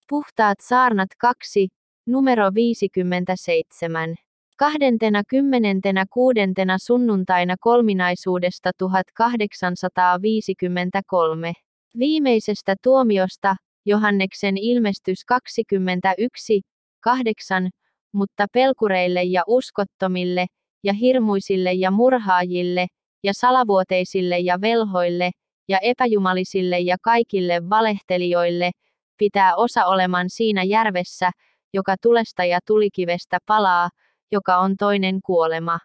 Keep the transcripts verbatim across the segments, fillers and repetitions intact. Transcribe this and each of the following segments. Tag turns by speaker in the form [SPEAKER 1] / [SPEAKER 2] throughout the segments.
[SPEAKER 1] Puhtaat saarnat kaksi, numero viisikymmentäseitsemän. Kahdentena kymmenentenä kuudentena sunnuntaina kolminaisuudesta tuhatkahdeksansataaviisikymmentäkolme. Viimeisestä tuomiosta, Johanneksen ilmestys kaksikymmentäyksi, kahdeksan, mutta pelkureille ja uskottomille, ja hirmuisille ja murhaajille, ja salavuoteisille ja velhoille, ja epäjumalisille ja kaikille valehtelijoille, pitää osa oleman siinä järvessä, joka tulesta ja tulikivestä palaa, joka on toinen kuolema.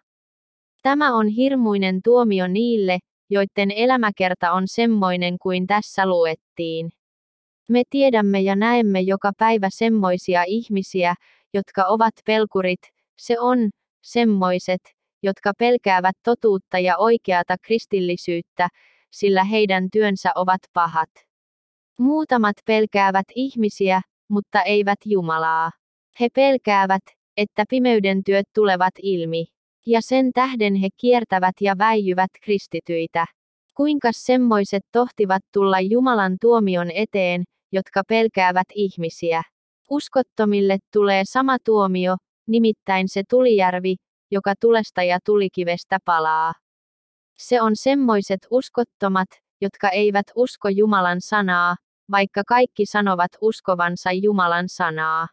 [SPEAKER 1] Tämä on hirmuinen tuomio niille, joiden elämäkerta on semmoinen kuin tässä luettiin. Me tiedämme ja näemme joka päivä semmoisia ihmisiä, jotka ovat pelkurit, se on, semmoiset, jotka pelkäävät totuutta ja oikeata kristillisyyttä, sillä heidän työnsä ovat pahat. Muutamat pelkäävät ihmisiä, mutta eivät Jumalaa. He pelkäävät, että pimeyden työt tulevat ilmi. Ja sen tähden he kiertävät ja väijyvät kristityitä. Kuinkas semmoiset tohtivat tulla Jumalan tuomion eteen, jotka pelkäävät ihmisiä? Uskottomille tulee sama tuomio, nimittäin se tulijärvi, joka tulesta ja tulikivestä palaa. Se on semmoiset uskottomat, jotka eivät usko Jumalan sanaa, vaikka kaikki sanovat uskovansa Jumalan sanaa.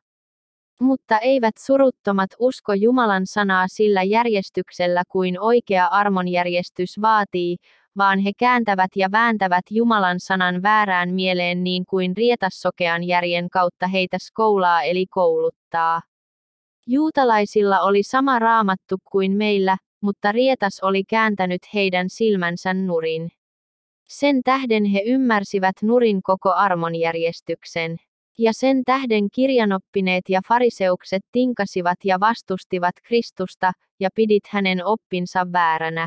[SPEAKER 1] Mutta eivät suruttomat usko Jumalan sanaa sillä järjestyksellä kuin oikea armonjärjestys vaatii, vaan he kääntävät ja vääntävät Jumalan sanan väärään mieleen niin kuin rietassokean järjen kautta heitä skoulaa eli kouluttaa. Juutalaisilla oli sama raamattu kuin meillä, mutta rietas oli kääntänyt heidän silmänsä nurin. Sen tähden he ymmärsivät nurin koko armonjärjestyksen. Ja sen tähden kirjanoppineet ja fariseukset tinkasivat ja vastustivat Kristusta, ja pidit hänen oppinsa vääränä.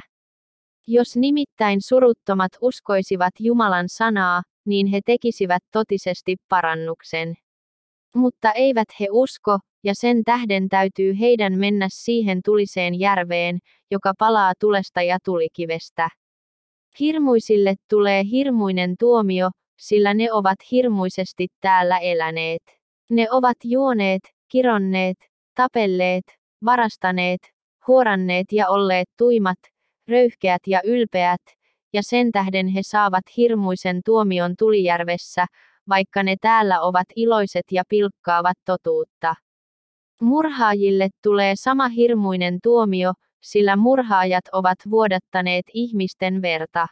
[SPEAKER 1] Jos nimittäin suruttomat uskoisivat Jumalan sanaa, niin he tekisivät totisesti parannuksen. Mutta eivät he usko, ja sen tähden täytyy heidän mennä siihen tuliseen järveen, joka palaa tulesta ja tulikivestä. Hirmuisille tulee hirmuinen tuomio, sillä ne ovat hirmuisesti täällä eläneet. Ne ovat juoneet, kironneet, tapelleet, varastaneet, huoranneet ja olleet tuimat, röyhkeät ja ylpeät, ja sen tähden he saavat hirmuisen tuomion tulijärvessä, vaikka ne täällä ovat iloiset ja pilkkaavat totuutta. Murhaajille tulee sama hirmuinen tuomio, sillä murhaajat ovat vuodattaneet ihmisten verta.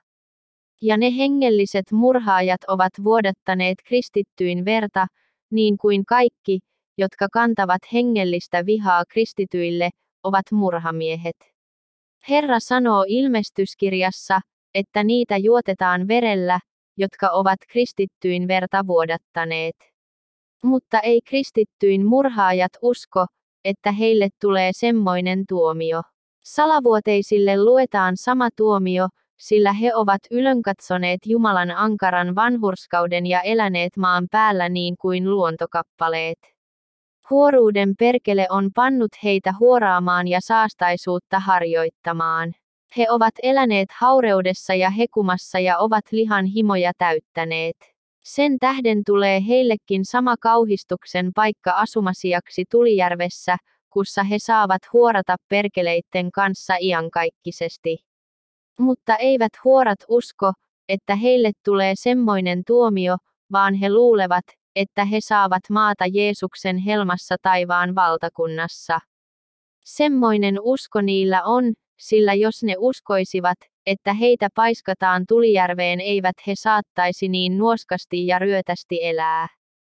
[SPEAKER 1] Ja ne hengelliset murhaajat ovat vuodattaneet kristittyyn verta, niin kuin kaikki, jotka kantavat hengellistä vihaa kristityille, ovat murhamiehet. Herra sanoo ilmestyskirjassa, että niitä juotetaan verellä, jotka ovat kristittyyn verta vuodattaneet. Mutta ei kristittyyn murhaajat usko, että heille tulee semmoinen tuomio. Salavuoteisille luetaan sama tuomio, sillä he ovat ylenkatsoneet Jumalan ankaran vanhurskauden ja eläneet maan päällä niin kuin luontokappaleet. Huoruuden perkele on pannut heitä huoraamaan ja saastaisuutta harjoittamaan. He ovat eläneet haureudessa ja hekumassa ja ovat lihan himoja täyttäneet. Sen tähden tulee heillekin sama kauhistuksen paikka asumasiaksi tulijärvessä, kussa he saavat huorata perkeleitten kanssa iankaikkisesti. Mutta eivät huorat usko, että heille tulee semmoinen tuomio, vaan he luulevat, että he saavat maata Jeesuksen helmassa taivaan valtakunnassa. Semmoinen usko niillä on, sillä jos ne uskoisivat, että heitä paiskataan tulijärveen, eivät he saattaisi niin nuoskasti ja ryötästi elää.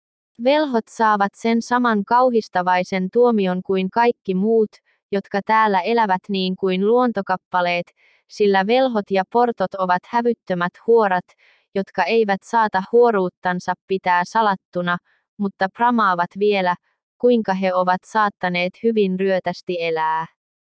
[SPEAKER 1] Velhot saavat sen saman kauhistavaisen tuomion kuin kaikki muut, jotka täällä elävät niin kuin luontokappaleet, sillä velhot ja portot ovat hävyttömät huorat, jotka eivät saata huoruuttansa pitää salattuna, mutta pramaavat vielä, kuinka he ovat saattaneet hyvin ryötästi elää.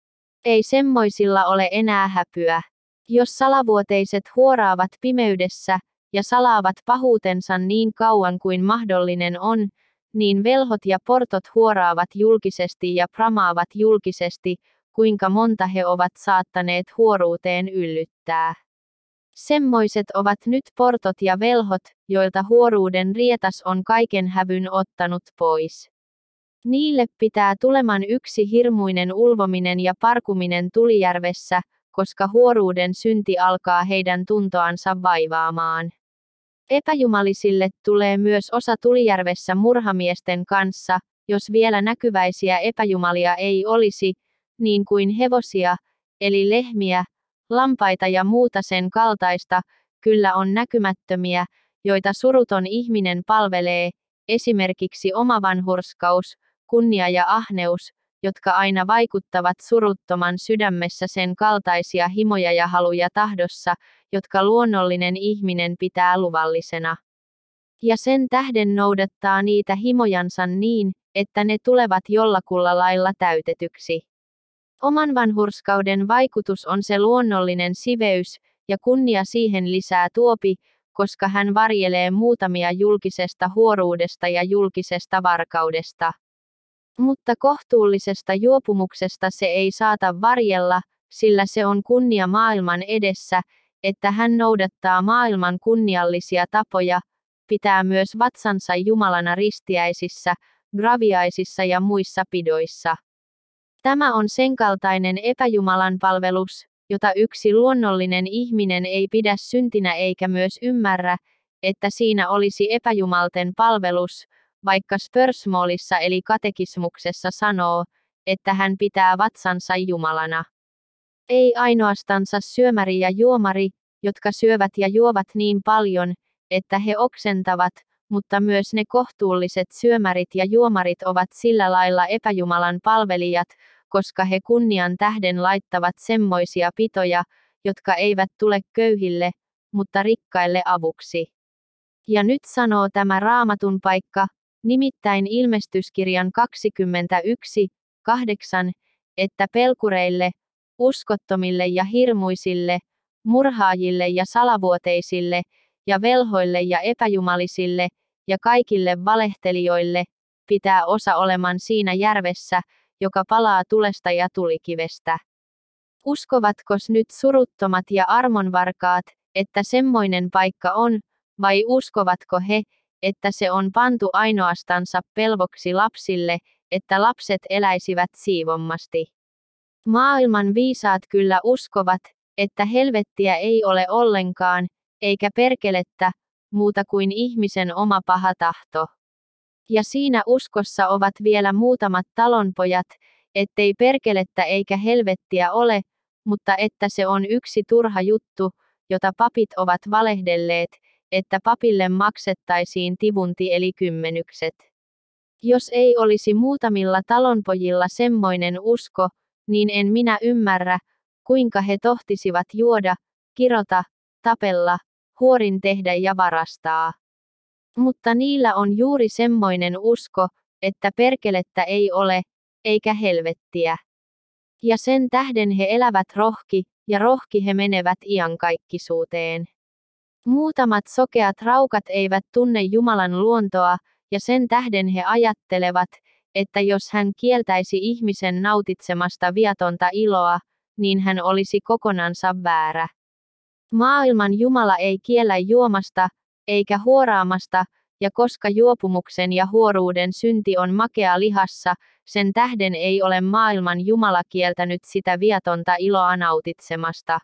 [SPEAKER 1] Ei semmoisilla ole enää häpyä. Jos salavuoteiset huoraavat pimeydessä, ja salaavat pahuutensa niin kauan kuin mahdollinen on, niin velhot ja portot huoraavat julkisesti ja pramaavat julkisesti, kuinka monta he ovat saattaneet huoruuteen yllyttää. Semmoiset ovat nyt portot ja velhot, joilta huoruuden rietas on kaiken hävyn ottanut pois. Niille pitää tuleman yksi hirmuinen ulvominen ja parkuminen tulijärvessä, koska huoruuden synti alkaa heidän tuntoansa vaivaamaan. Epäjumalisille tulee myös osa tulijärvessä murhamiesten kanssa, jos vielä näkyväisiä epäjumalia ei olisi, niin kuin hevosia, eli lehmiä, lampaita ja muuta sen kaltaista, kyllä on näkymättömiä, joita suruton ihminen palvelee, esimerkiksi oma vanhurskaus, kunnia ja ahneus, jotka aina vaikuttavat suruttoman sydämessä sen kaltaisia himoja ja haluja tahdossa, jotka luonnollinen ihminen pitää luvallisena. Ja sen tähden noudattaa niitä himojansa niin, että ne tulevat jollakulla lailla täytetyksi. Oman vanhurskauden vaikutus on se luonnollinen siveys, ja kunnia siihen lisää tuopi, koska hän varjelee muutamia julkisesta huoruudesta ja julkisesta varkaudesta. Mutta kohtuullisesta juopumuksesta se ei saata varjella, sillä se on kunnia maailman edessä, että hän noudattaa maailman kunniallisia tapoja, pitää myös vatsansa Jumalana ristiäisissä, graviaisissa ja muissa pidoissa. Tämä on sen kaltainen epäjumalan palvelus, jota yksi luonnollinen ihminen ei pidä syntinä eikä myös ymmärrä, että siinä olisi epäjumalten palvelus, vaikka Spörsmålissa eli katekismuksessa sanoo, että hän pitää vatsansa Jumalana. Ei ainoastansa syömäri ja juomari, jotka syövät ja juovat niin paljon, että he oksentavat, mutta myös ne kohtuulliset syömärit ja juomarit ovat sillä lailla epäjumalan palvelijat, koska he kunnian tähden laittavat semmoisia pitoja, jotka eivät tule köyhille, mutta rikkaille avuksi. Ja nyt sanoo tämä raamatun paikka, nimittäin ilmestyskirjan kaksikymmentäyksi, kahdeksan, että pelkureille, uskottomille ja hirmuisille, murhaajille ja salavuoteisille, ja velhoille ja epäjumalisille, ja kaikille valehtelijoille, pitää osa oleman siinä järvessä, joka palaa tulesta ja tulikivestä. Uskovatkos nyt suruttomat ja armonvarkaat, että semmoinen paikka on, vai uskovatko he, että se on pantu ainoastansa pelvoksi lapsille, että lapset eläisivät siivommasti? Maailman viisaat kyllä uskovat, että helvettiä ei ole ollenkaan, eikä perkelettä, muuta kuin ihmisen oma paha tahto. Ja siinä uskossa ovat vielä muutamat talonpojat, ettei perkelettä eikä helvettiä ole, mutta että se on yksi turha juttu, jota papit ovat valehdelleet, että papille maksettaisiin tivunti eli kymmenykset. Jos ei olisi muutamilla talonpojilla semmoinen usko, niin en minä ymmärrä, kuinka he tohtisivat juoda, kirota, tapella, huorin tehdä ja varastaa. Mutta niillä on juuri semmoinen usko, että perkelettä ei ole, eikä helvettiä. Ja sen tähden he elävät rohki, ja rohki he menevät iankaikkisuuteen. Muutamat sokeat raukat eivät tunne Jumalan luontoa, ja sen tähden he ajattelevat, että jos hän kieltäisi ihmisen nautitsemasta viatonta iloa, niin hän olisi kokonansa väärä. Maailman Jumala ei kiellä juomasta, eikä huoraamasta, ja koska juopumuksen ja huoruuden synti on makea lihassa, sen tähden ei ole maailman Jumala kieltänyt sitä viatonta iloa nautitsemasta.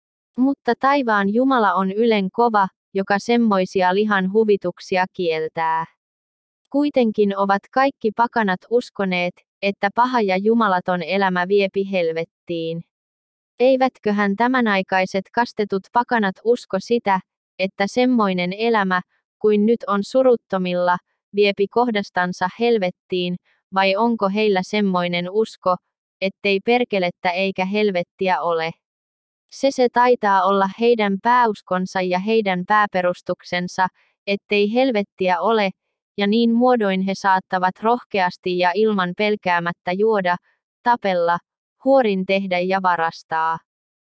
[SPEAKER 1] Mutta taivaan Jumala on ylen kova, joka semmoisia lihan huvituksia kieltää. Kuitenkin ovat kaikki pakanat uskoneet, että paha ja jumalaton elämä viepi helvettiin. Eivätköhän tämänaikaiset kastetut pakanat usko sitä, että semmoinen elämä, kuin nyt on suruttomilla, viepi kohdastansa helvettiin, vai onko heillä semmoinen usko, ettei perkelettä eikä helvettiä ole? Se se taitaa olla heidän pääuskonsa ja heidän pääperustuksensa, ettei helvettiä ole, ja niin muodoin he saattavat rohkeasti ja ilman pelkäämättä juoda, tapella, huorin tehdä ja varastaa.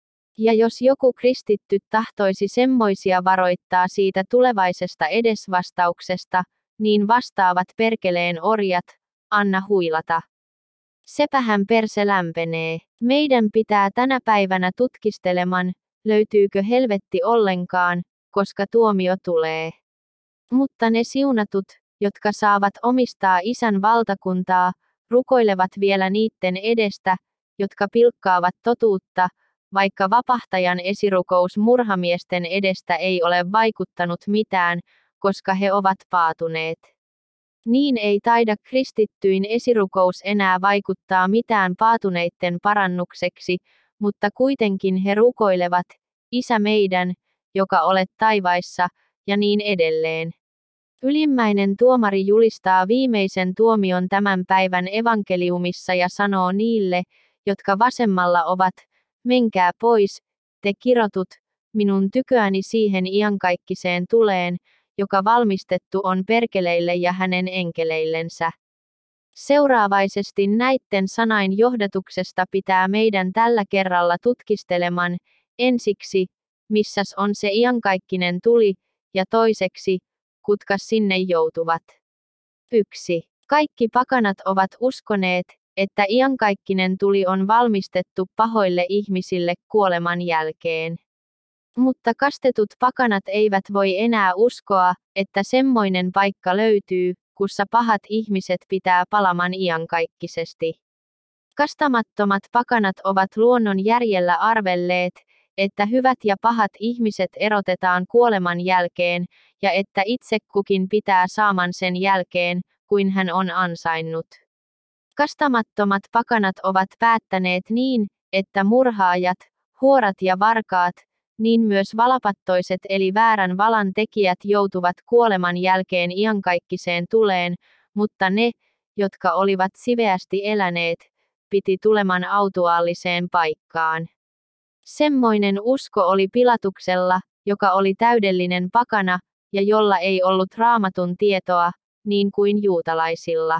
[SPEAKER 1] Ja jos joku kristitty tahtoisi semmoisia varoittaa siitä tulevaisesta edesvastauksesta, niin vastaavat perkeleen orjat, anna huilata. Sepähän perse lämpenee. Meidän pitää tänä päivänä tutkisteleman, löytyykö helvetti ollenkaan, koska tuomio tulee. Mutta ne siunatut, jotka saavat omistaa Isän valtakuntaa, rukoilevat vielä niitten edestä, jotka pilkkaavat totuutta, vaikka vapahtajan esirukous murhamiesten edestä ei ole vaikuttanut mitään, koska he ovat paatuneet. Niin ei taida kristittyyn esirukous enää vaikuttaa mitään paatuneitten parannukseksi, mutta kuitenkin he rukoilevat, Isä meidän, joka olet taivaissa, ja niin edelleen. Ylimmäinen tuomari julistaa viimeisen tuomion tämän päivän evankeliumissa ja sanoo niille, jotka vasemmalla ovat, menkää pois, te kirotut, minun tyköäni siihen iankaikkiseen tuleen, joka valmistettu on perkeleille ja hänen enkeleillensä. Seuraavaisesti näitten sanain johdatuksesta pitää meidän tällä kerralla tutkisteleman, ensiksi, missäs on se iankaikkinen tuli, ja toiseksi, kutka sinne joutuvat. yksi. Kaikki pakanat ovat uskoneet, että iankaikkinen tuli on valmistettu pahoille ihmisille kuoleman jälkeen. Mutta kastetut pakanat eivät voi enää uskoa, että semmoinen paikka löytyy, kussa pahat ihmiset pitää palaman iankaikkisesti. Kastamattomat pakanat ovat luonnon järjellä arvelleet, että hyvät ja pahat ihmiset erotetaan kuoleman jälkeen, ja että itse kukin pitää saaman sen jälkeen, kuin hän on ansainnut. Kastamattomat pakanat ovat päättäneet niin, että murhaajat, huorat ja varkaat, niin myös valapattoiset eli väärän valan tekijät joutuvat kuoleman jälkeen iankaikkiseen tuleen, mutta ne, jotka olivat siveästi eläneet, piti tuleman autuaalliseen paikkaan. Semmoinen usko oli Pilatuksella, joka oli täydellinen pakana, ja jolla ei ollut raamatun tietoa, niin kuin juutalaisilla.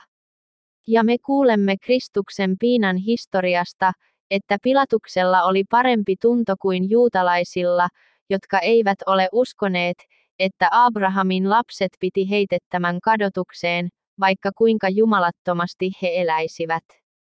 [SPEAKER 1] Ja me kuulemme Kristuksen piinan historiasta, että Pilatuksella oli parempi tunto kuin juutalaisilla, jotka eivät ole uskoneet, että Abrahamin lapset piti heitettämän kadotukseen, vaikka kuinka jumalattomasti he eläisivät.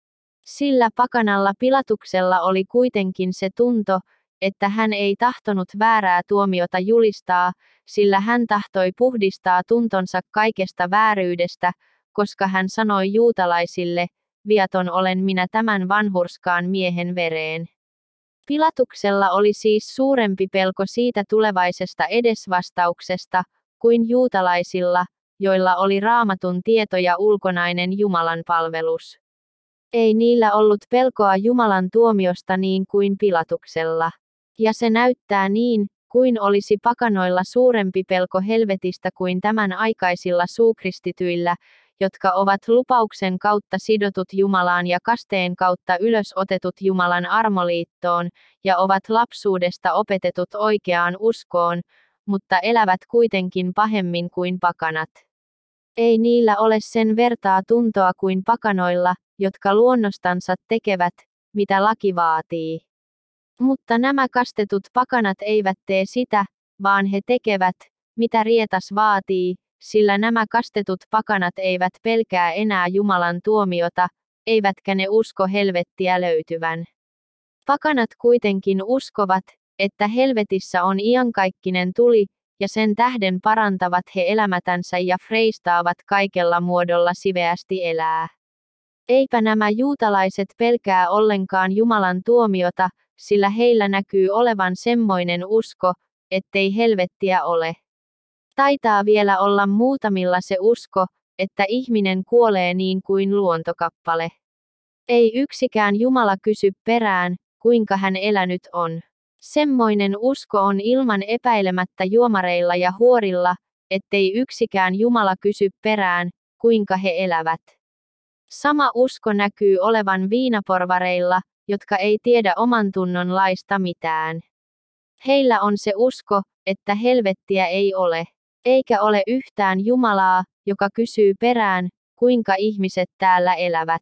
[SPEAKER 1] Sillä pakanalla Pilatuksella oli kuitenkin se tunto, että hän ei tahtonut väärää tuomiota julistaa, sillä hän tahtoi puhdistaa tuntonsa kaikesta vääryydestä, koska hän sanoi juutalaisille, viaton olen minä tämän vanhurskaan miehen vereen. Pilatuksella oli siis suurempi pelko siitä tulevaisesta edesvastauksesta, kuin juutalaisilla, joilla oli raamatun tieto ja ulkonainen Jumalan palvelus. Ei niillä ollut pelkoa Jumalan tuomiosta niin kuin Pilatuksella. Ja se näyttää niin, kuin olisi pakanoilla suurempi pelko helvetistä kuin tämän aikaisilla suukristityillä, jotka ovat lupauksen kautta sidotut Jumalaan ja kasteen kautta ylös otetut Jumalan armoliittoon, ja ovat lapsuudesta opetetut oikeaan uskoon, mutta elävät kuitenkin pahemmin kuin pakanat. Ei niillä ole sen vertaa tuntoa kuin pakanoilla, jotka luonnostansa tekevät, mitä laki vaatii. Mutta nämä kastetut pakanat eivät tee sitä, vaan he tekevät, mitä rietas vaatii, sillä nämä kastetut pakanat eivät pelkää enää Jumalan tuomiota, eivätkä ne usko helvettiä löytyvän. Pakanat kuitenkin uskovat, että helvetissä on iankaikkinen tuli, ja sen tähden parantavat he elämätänsä ja freistaavat kaikella muodolla siveästi elää. Eipä nämä juutalaiset pelkää ollenkaan Jumalan tuomiota, sillä heillä näkyy olevan semmoinen usko, ettei helvettiä ole. Taitaa vielä olla muutamilla se usko, että ihminen kuolee niin kuin luontokappale. Ei yksikään Jumala kysy perään, kuinka hän elänyt on. Semmoinen usko on ilman epäilemättä juomareilla ja huorilla, ettei yksikään Jumala kysy perään, kuinka he elävät. Sama usko näkyy olevan viinaporvareilla, jotka ei tiedä oman tunnon laista mitään. Heillä on se usko, että helvettiä ei ole. Eikä ole yhtään Jumalaa, joka kysyy perään, kuinka ihmiset täällä elävät.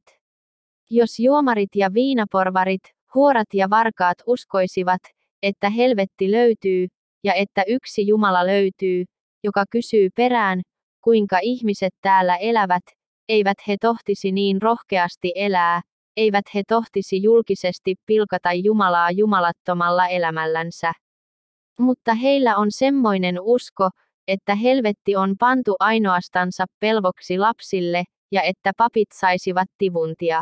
[SPEAKER 1] Jos juomarit ja viinaporvarit, huorat ja varkaat uskoisivat, että helvetti löytyy, ja että yksi Jumala löytyy, joka kysyy perään, kuinka ihmiset täällä elävät, eivät he tohtisi niin rohkeasti elää, eivät he tohtisi julkisesti pilkata Jumalaa jumalattomalla elämällänsä. Mutta heillä on semmoinen usko, että helvetti on pantu ainoastansa pelvoksi lapsille, ja että papit saisivat tivuntia.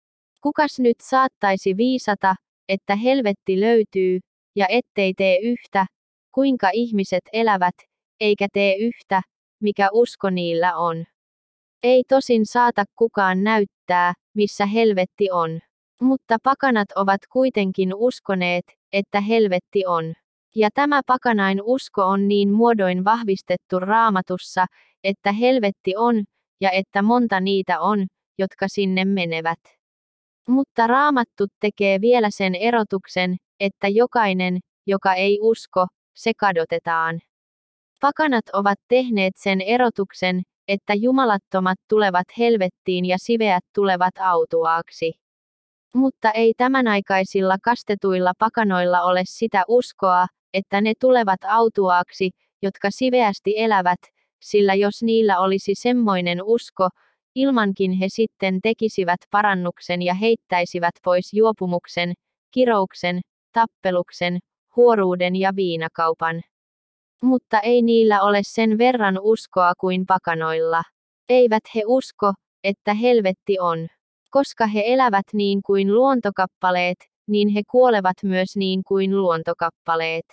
[SPEAKER 1] Kukas nyt saattaisi viisata, että helvetti löytyy, ja ettei tee yhtä, kuinka ihmiset elävät, eikä tee yhtä, mikä usko niillä on. Ei tosin saata kukaan näyttää, missä helvetti on. Mutta pakanat ovat kuitenkin uskoneet, että helvetti on. Ja tämä pakanain usko on niin muodoin vahvistettu Raamatussa, että helvetti on, ja että monta niitä on, jotka sinne menevät. Mutta Raamattu tekee vielä sen erotuksen, että jokainen, joka ei usko, se kadotetaan. Pakanat ovat tehneet sen erotuksen, että jumalattomat tulevat helvettiin ja siveät tulevat autuaaksi. Mutta ei tämanaikaisilla kastetuilla pakanoilla ole sitä uskoa, että ne tulevat autuaaksi, jotka siveästi elävät, sillä jos niillä olisi semmoinen usko, ilmankin he sitten tekisivät parannuksen ja heittäisivät pois juopumuksen, kirouksen, tappeluksen, huoruuden ja viinakaupan. Mutta ei niillä ole sen verran uskoa kuin pakanoilla. Eivät he usko, että helvetti on. Koska he elävät niin kuin luontokappaleet, niin he kuolevat myös niin kuin luontokappaleet.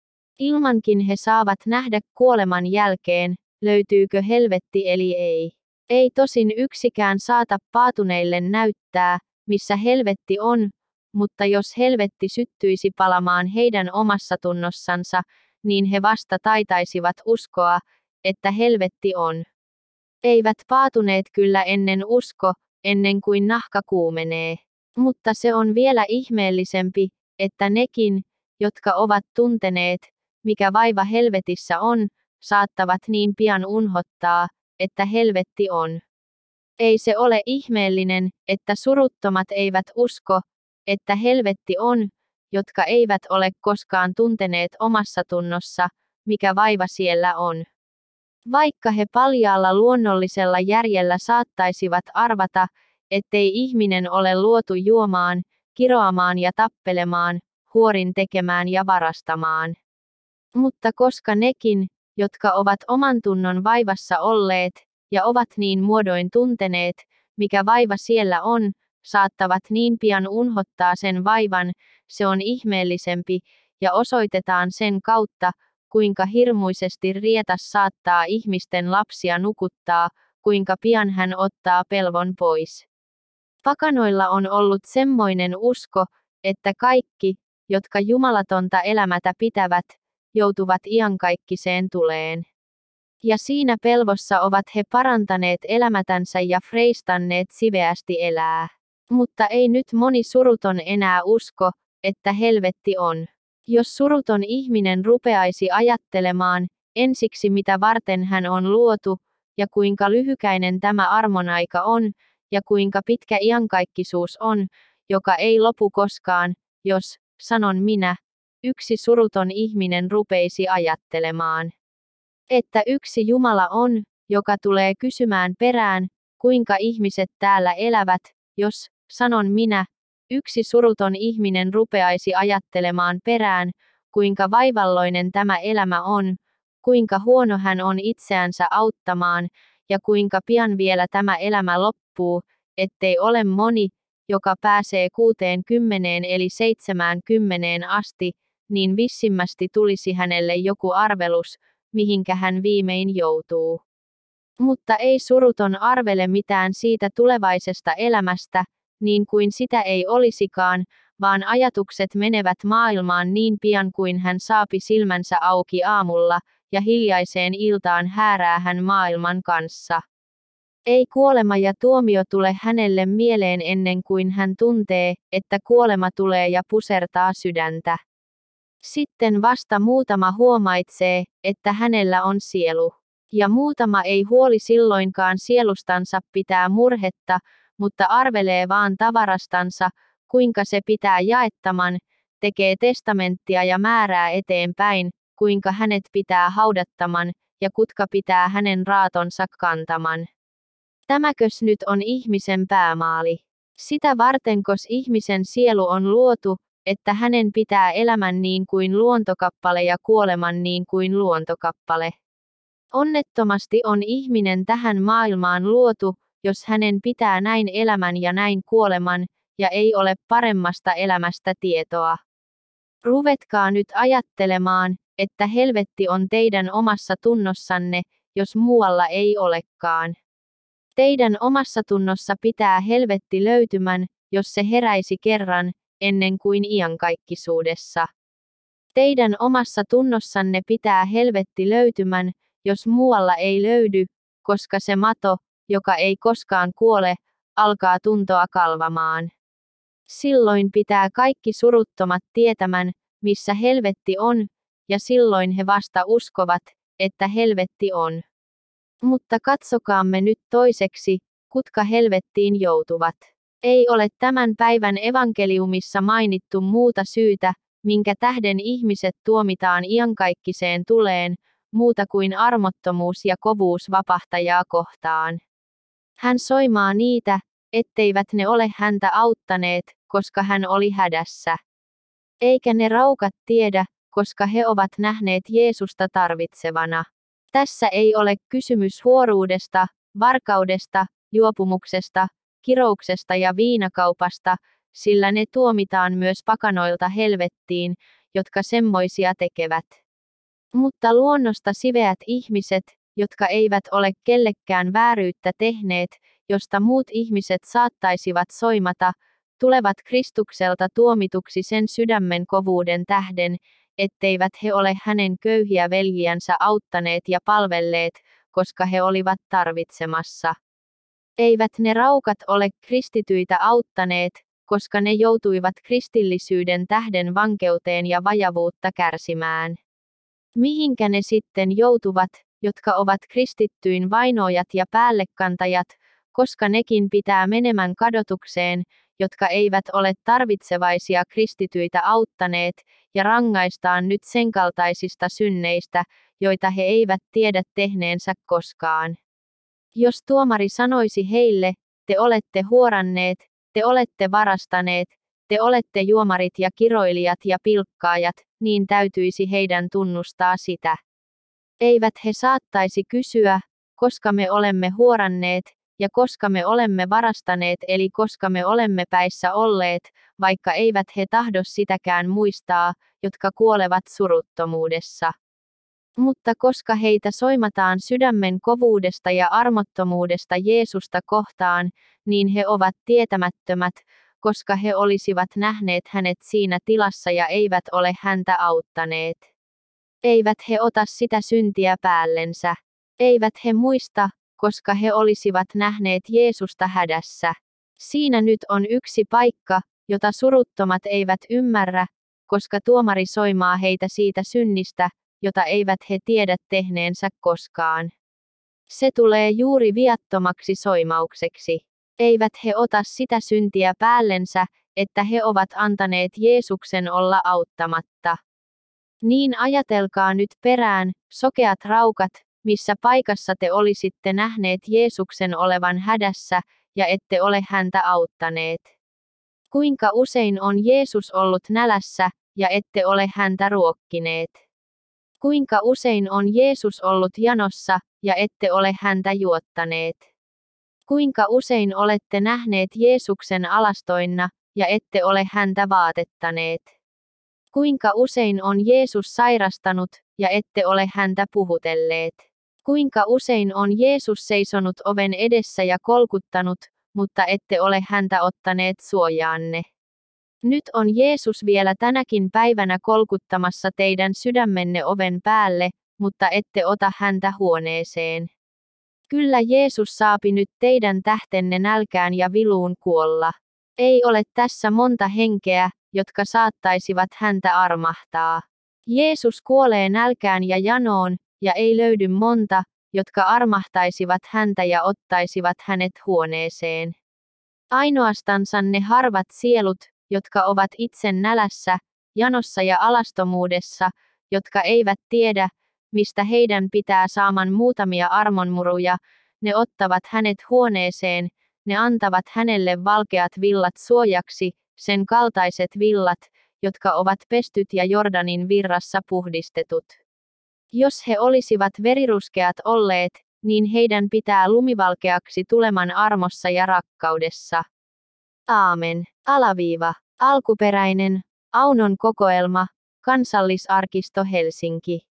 [SPEAKER 1] Ilmankin he saavat nähdä kuoleman jälkeen, löytyykö helvetti eli ei. Ei tosin yksikään saata paatuneille näyttää, missä helvetti on, mutta jos helvetti syttyisi palamaan heidän omassa tunnossansa, niin he vasta taitaisivat uskoa, että helvetti on. Eivät paatuneet kyllä ennen usko, ennen kuin nahka kuumenee. Mutta se on vielä ihmeellisempi, että nekin, jotka ovat tunteneet, mikä vaiva helvetissä on, saattavat niin pian unhottaa, että helvetti on. Ei se ole ihmeellinen, että suruttomat eivät usko, että helvetti on, jotka eivät ole koskaan tunteneet omassa tunnossa, mikä vaiva siellä on. Vaikka he paljaalla luonnollisella järjellä saattaisivat arvata, ettei ihminen ole luotu juomaan, kiroamaan ja tappelemaan, huorin tekemään ja varastamaan. Mutta koska nekin, jotka ovat oman tunnon vaivassa olleet, ja ovat niin muodoin tunteneet, mikä vaiva siellä on, saattavat niin pian unhottaa sen vaivan, se on ihmeellisempi, ja osoitetaan sen kautta, kuinka hirmuisesti rietas saattaa ihmisten lapsia nukuttaa, kuinka pian hän ottaa pelvon pois. Pakanoilla on ollut semmoinen usko, että kaikki, jotka jumalatonta elämätä pitävät, joutuvat iankaikkiseen tuleen. Ja siinä pelvossa ovat he parantaneet elämätänsä ja freistanneet siveästi elää. Mutta ei nyt moni suruton enää usko, että helvetti on. Jos suruton ihminen rupeaisi ajattelemaan, ensiksi mitä varten hän on luotu, ja kuinka lyhykäinen tämä armonaika on, ja kuinka pitkä iankaikkisuus on, joka ei lopu koskaan, jos, sanon minä, yksi suruton ihminen rupeisi ajattelemaan, että yksi Jumala on, joka tulee kysymään perään, kuinka ihmiset täällä elävät, jos, sanon minä, yksi suruton ihminen rupeaisi ajattelemaan perään, kuinka vaivalloinen tämä elämä on, kuinka huono hän on itseänsä auttamaan, ja kuinka pian vielä tämä elämä loppuu, ettei ole moni, joka pääsee kuuteen kymmeneen eli seitsemään kymmeneen asti, niin vissimmästi tulisi hänelle joku arvelus, mihinkä hän viimein joutuu. Mutta ei suruton arvele mitään siitä tulevaisesta elämästä, niin kuin sitä ei olisikaan, vaan ajatukset menevät maailmaan niin pian kuin hän saapi silmänsä auki aamulla, ja hiljaiseen iltaan häärää hän maailman kanssa. Ei kuolema ja tuomio tule hänelle mieleen ennen kuin hän tuntee, että kuolema tulee ja pusertaa sydäntä. Sitten vasta muutama huomaitsee, että hänellä on sielu. Ja muutama ei huoli silloinkaan sielustansa pitää murhetta, mutta arvelee vaan tavarastansa, kuinka se pitää jaettaman, tekee testamenttia ja määrää eteenpäin, kuinka hänet pitää haudattaman, ja kutka pitää hänen raatonsa kantaman. Tämäkös nyt on ihmisen päämaali? Sitä vartenkos ihmisen sielu on luotu, että hänen pitää elämän niin kuin luontokappale ja kuoleman niin kuin luontokappale. Onnettomasti on ihminen tähän maailmaan luotu, jos hänen pitää näin elämän ja näin kuoleman, ja ei ole paremmasta elämästä tietoa. Ruvetkaa nyt ajattelemaan, että helvetti on teidän omassa tunnossanne, jos muualla ei olekaan. Teidän omassa tunnossa pitää helvetti löytymän, jos se heräisi kerran, ennen kuin iankaikkisuudessa. Teidän omassa tunnossanne pitää helvetti löytymän, jos muualla ei löydy, koska se mato, joka ei koskaan kuole, alkaa tuntoa kalvamaan. Silloin pitää kaikki suruttomat tietämän, missä helvetti on, ja silloin he vasta uskovat, että helvetti on. Mutta katsokaamme nyt toiseksi, kutka helvettiin joutuvat. Ei ole tämän päivän evankeliumissa mainittu muuta syytä, minkä tähden ihmiset tuomitaan iankaikkiseen tuleen, muuta kuin armottomuus ja kovuus vapahtajaa kohtaan. Hän soimaa niitä, etteivät ne ole häntä auttaneet, koska hän oli hädässä. Eikä ne raukat tiedä, koska he ovat nähneet Jeesusta tarvitsevana. Tässä ei ole kysymys huoruudesta, varkaudesta, juopumuksesta, kirouksesta ja viinakaupasta, sillä ne tuomitaan myös pakanoilta helvettiin, jotka semmoisia tekevät. Mutta luonnosta siveät ihmiset, jotka eivät ole kellekään vääryyttä tehneet, josta muut ihmiset saattaisivat soimata, tulevat Kristukselta tuomituksi sen sydämen kovuuden tähden, etteivät he ole hänen köyhiä veljiänsä auttaneet ja palvelleet, koska he olivat tarvitsemassa. Eivät ne raukat ole kristityitä auttaneet, koska ne joutuivat kristillisyyden tähden vankeuteen ja vajavuutta kärsimään. Mihinkä ne sitten joutuvat, jotka ovat kristittyyn vainoojat ja päällekantajat, koska nekin pitää menemään kadotukseen, jotka eivät ole tarvitsevaisia kristityitä auttaneet, ja rangaistaan nyt sen kaltaisista synneistä, joita he eivät tiedä tehneensä koskaan. Jos tuomari sanoisi heille, te olette huoranneet, te olette varastaneet, te olette juomarit ja kiroilijat ja pilkkaajat, niin täytyisi heidän tunnustaa sitä. Eivät he saattaisi kysyä, koska me olemme huoranneet, ja koska me olemme varastaneet eli koska me olemme päissä olleet, vaikka eivät he tahdo sitäkään muistaa, jotka kuolevat suruttomuudessa. Mutta koska heitä soimataan sydämen kovuudesta ja armottomuudesta Jeesusta kohtaan, niin he ovat tietämättömät, koska he olisivat nähneet hänet siinä tilassa ja eivät ole häntä auttaneet. Eivät he ota sitä syntiä päällensä. Eivät he muista, koska he olisivat nähneet Jeesusta hädässä. Siinä nyt on yksi paikka, jota suruttomat eivät ymmärrä, koska tuomari soimaa heitä siitä synnistä, jota eivät he tiedä tehneensä koskaan. Se tulee juuri viattomaksi soimaukseksi. Eivät he ota sitä syntiä päällensä, että he ovat antaneet Jeesuksen olla auttamatta. Niin ajatelkaa nyt perään, sokeat raukat, missä paikassa te olisitte nähneet Jeesuksen olevan hädässä, ja ette ole häntä auttaneet. Kuinka usein on Jeesus ollut nälässä, ja ette ole häntä ruokkineet. Kuinka usein on Jeesus ollut janossa, ja ette ole häntä juottaneet. Kuinka usein olette nähneet Jeesuksen alastoinna, ja ette ole häntä vaatettaneet. Kuinka usein on Jeesus sairastanut, ja ette ole häntä puhutelleet. Kuinka usein on Jeesus seisonut oven edessä ja kolkuttanut, mutta ette ole häntä ottaneet suojaanne. Nyt on Jeesus vielä tänäkin päivänä kolkuttamassa teidän sydämenne oven päälle, mutta ette ota häntä huoneeseen. Kyllä Jeesus saapi nyt teidän tähtenne nälkään ja viluun kuolla. Ei ole tässä monta henkeä, jotka saattaisivat häntä armahtaa. Jeesus kuolee nälkään ja janoon, ja ei löydy monta, jotka armahtaisivat häntä ja ottaisivat hänet huoneeseen. Ainoastansa ne harvat sielut, jotka ovat itse nälässä, janossa ja alastomuudessa, jotka eivät tiedä, mistä heidän pitää saaman muutamia armonmuruja, ne ottavat hänet huoneeseen, ne antavat hänelle valkeat villat suojaksi, sen kaltaiset villat, jotka ovat pestyt ja Jordanin virrassa puhdistetut. Jos he olisivat veriruskeat olleet, niin heidän pitää lumivalkeaksi tuleman armossa ja rakkaudessa. Aamen. Alaviiva. Alkuperäinen. Aunon kokoelma. Kansallisarkisto Helsinki.